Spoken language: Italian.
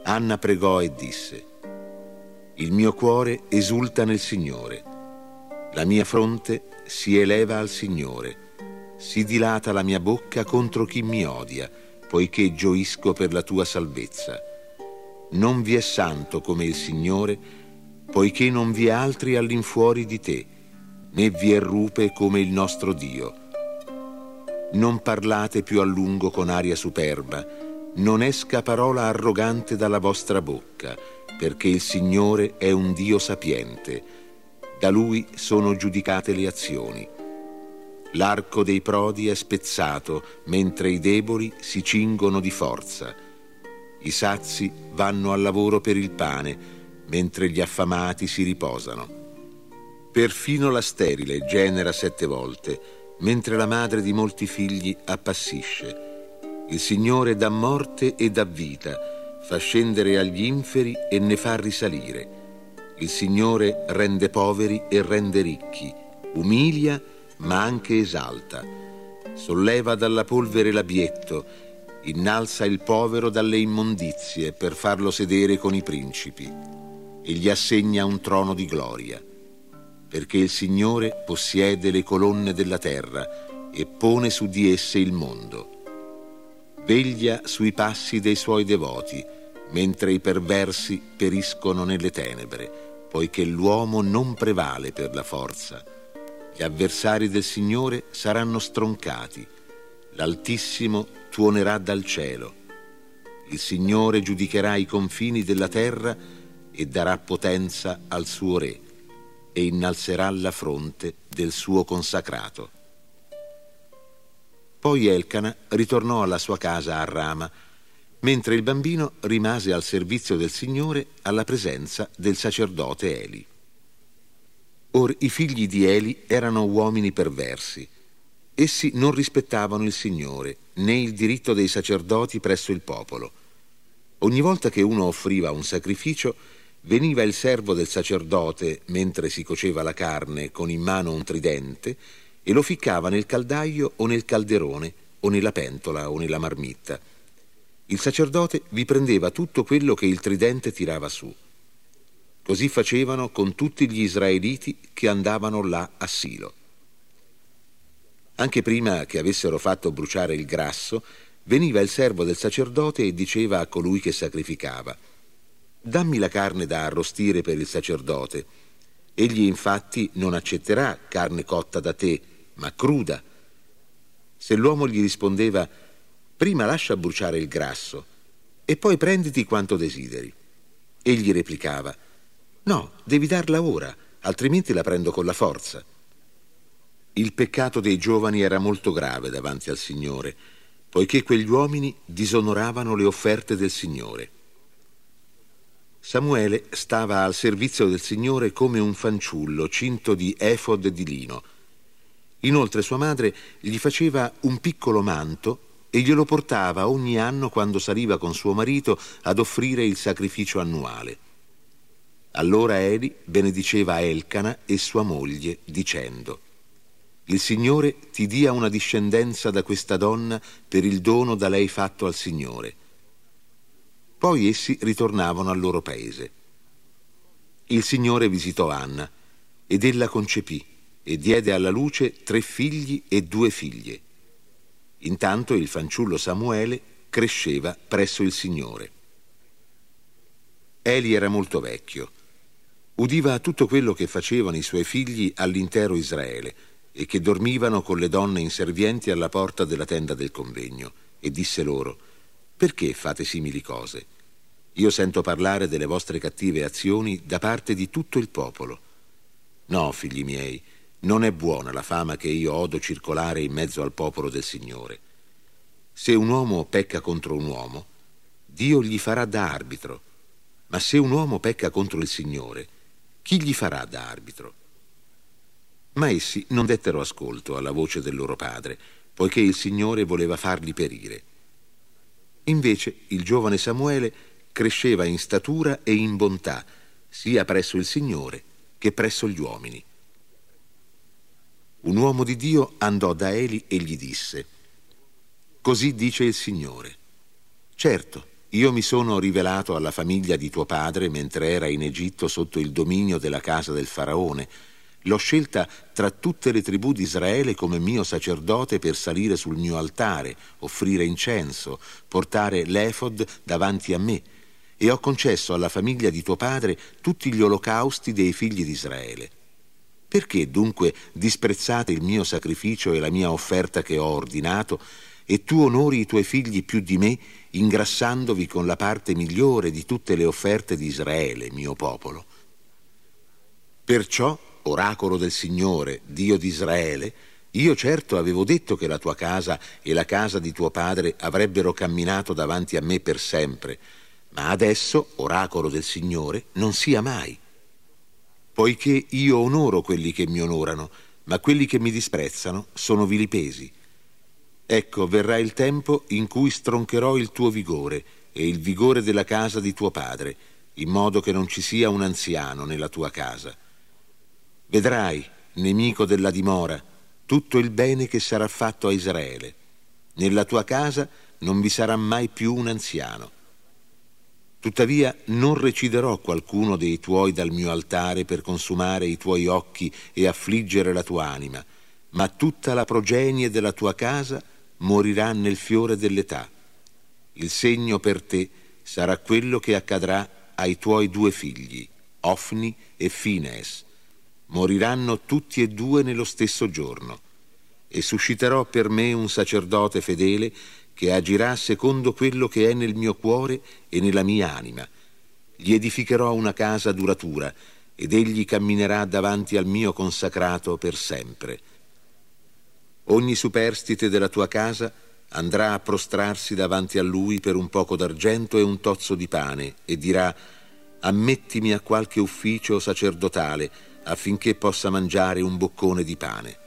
Anna pregò e disse: il mio cuore esulta nel Signore, la mia fronte si eleva al Signore, si dilata la mia bocca contro chi mi odia, poiché gioisco per la tua salvezza. Non vi è santo come il Signore, poiché non vi è altri all'infuori di te, né vi è rupe come il nostro Dio. Non parlate più a lungo con aria superba, non esca parola arrogante dalla vostra bocca, perché il Signore è un Dio sapiente, da Lui sono giudicate le azioni. L'arco dei prodi è spezzato, mentre i deboli si cingono di forza. I sazi vanno al lavoro per il pane, mentre gli affamati si riposano. Perfino la sterile genera 7 volte, mentre la madre di molti figli appassisce. Il Signore dà morte e dà vita, fa scendere agli inferi e ne fa risalire. Il Signore rende poveri e rende ricchi, umilia ma anche esalta. Solleva dalla polvere l'abietto, innalza il povero dalle immondizie per farlo sedere con i principi e gli assegna un trono di gloria. Perché il Signore possiede le colonne della terra e pone su di esse il mondo. Veglia sui passi dei suoi devoti, mentre i perversi periscono nelle tenebre, poiché l'uomo non prevale per la forza. Gli avversari del Signore saranno stroncati, l'Altissimo tuonerà dal cielo. Il Signore giudicherà i confini della terra e darà potenza al suo Re e innalzerà la fronte del suo consacrato. Poi Elcana ritornò alla sua casa a Rama, mentre il bambino rimase al servizio del Signore alla presenza del sacerdote Eli. Or i figli di Eli erano uomini perversi. Essi non rispettavano il Signore, né il diritto dei sacerdoti presso il popolo. Ogni volta che uno offriva un sacrificio, veniva il servo del sacerdote, mentre si coceva la carne, con in mano un tridente, e lo ficcava nel caldaio o nel calderone, o nella pentola o nella marmitta. Il sacerdote vi prendeva tutto quello che il tridente tirava su. Così facevano con tutti gli israeliti che andavano là a Silo. Anche prima che avessero fatto bruciare il grasso, veniva il servo del sacerdote e diceva a colui che sacrificava: dammi la carne da arrostire per il sacerdote. Egli infatti non accetterà carne cotta da te, ma cruda. Se l'uomo gli rispondeva: prima lascia bruciare il grasso e poi prenditi quanto desideri, egli replicava: no, devi darla ora, altrimenti la prendo con la forza. Il peccato dei giovani era molto grave davanti al Signore, poiché quegli uomini disonoravano le offerte del Signore. Samuele stava al servizio del Signore come un fanciullo cinto di efod di lino. Inoltre sua madre gli faceva un piccolo manto e glielo portava ogni anno quando saliva con suo marito ad offrire il sacrificio annuale. Allora Eli benediceva Elcana e sua moglie, dicendo: il Signore ti dia una discendenza da questa donna per il dono da lei fatto al Signore. Poi essi ritornavano al loro paese. Il Signore visitò Anna, ed ella concepì, e diede alla luce 3 figli e 2 figlie. Intanto il fanciullo Samuele cresceva presso il Signore. Eli era molto vecchio. Udiva tutto quello che facevano i suoi figli all'intero Israele, e che dormivano con le donne inservienti alla porta della tenda del convegno, e disse loro: perché fate simili cose? Io sento parlare delle vostre cattive azioni da parte di tutto il popolo. No, figli miei, non è buona la fama che io odo circolare in mezzo al popolo del Signore. Se un uomo pecca contro un uomo, Dio gli farà da arbitro, ma se un uomo pecca contro il Signore, chi gli farà da arbitro? Ma essi non dettero ascolto alla voce del loro padre, poiché il Signore voleva farli perire. Invece il giovane Samuele cresceva in statura e in bontà, sia presso il Signore che presso gli uomini. Un uomo di Dio andò da Eli e gli disse: così dice il Signore: certo, Io mi sono rivelato alla famiglia di tuo padre mentre era in Egitto sotto il dominio della casa del faraone. L'ho scelta tra tutte le tribù di Israele come mio sacerdote per salire sul mio altare, offrire incenso, portare l'efod davanti a me, e ho concesso alla famiglia di tuo padre tutti gli olocausti dei figli di Israele. Perché dunque disprezzate il mio sacrificio e la mia offerta che ho ordinato, e tu onori i tuoi figli più di me, ingrassandovi con la parte migliore di tutte le offerte di Israele, mio popolo? Perciò, oracolo del Signore, Dio di Israele, io certo avevo detto che la tua casa e la casa di tuo padre avrebbero camminato davanti a me per sempre, ma adesso, oracolo del Signore, non sia mai. Poiché io onoro quelli che mi onorano, ma quelli che mi disprezzano sono vilipesi. Ecco, verrà il tempo in cui stroncherò il tuo vigore e il vigore della casa di tuo padre, in modo che non ci sia un anziano nella tua casa. Vedrai, nemico della dimora, tutto il bene che sarà fatto a Israele. Nella tua casa non vi sarà mai più un anziano. Tuttavia non reciderò qualcuno dei tuoi dal mio altare per consumare i tuoi occhi e affliggere la tua anima, ma tutta la progenie della tua casa morirà nel fiore dell'età. Il segno per te sarà quello che accadrà ai tuoi 2 figli, Ofni e Finees. Moriranno tutti e 2 nello stesso giorno, e susciterò per me un sacerdote fedele che agirà secondo quello che è nel mio cuore e nella mia anima. Gli edificherò una casa duratura, ed egli camminerà davanti al mio consacrato per sempre. Ogni superstite della tua casa andrà a prostrarsi davanti a lui per un poco d'argento e un tozzo di pane, e dirà: ammettimi a qualche ufficio sacerdotale, affinché possa mangiare un boccone di pane.